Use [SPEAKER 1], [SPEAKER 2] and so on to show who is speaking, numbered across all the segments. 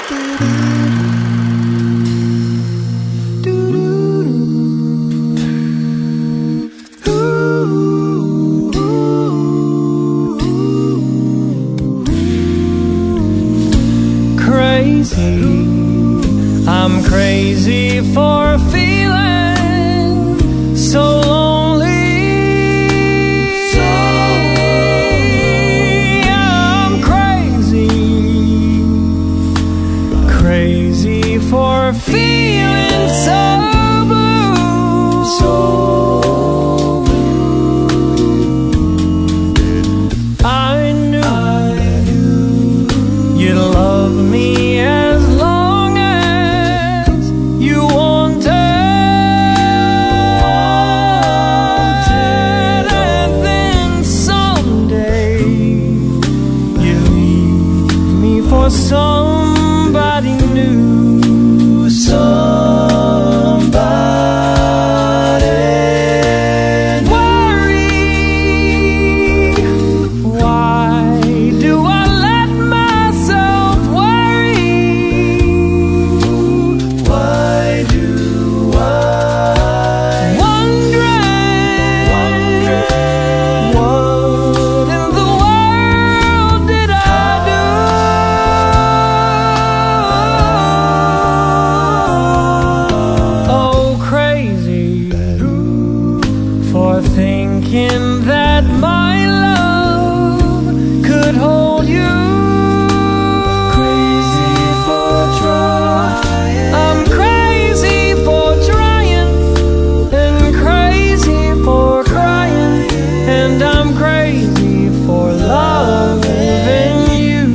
[SPEAKER 1] I'm crazy for feeling so lonely. I'm crazy for feeling so blue. I knew you'd love me as long as you wanted, and then someday you leave me for somebody new, somebody. Worry, why do I let myself worry? Why do I wondering what in the world did I do? Oh, crazy for thinking that my love could hold you. Crazy for trying. I'm crazy for trying, and crazy for crying, and I'm crazy for loving you.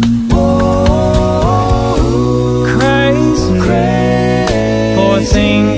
[SPEAKER 1] Crazy for thinking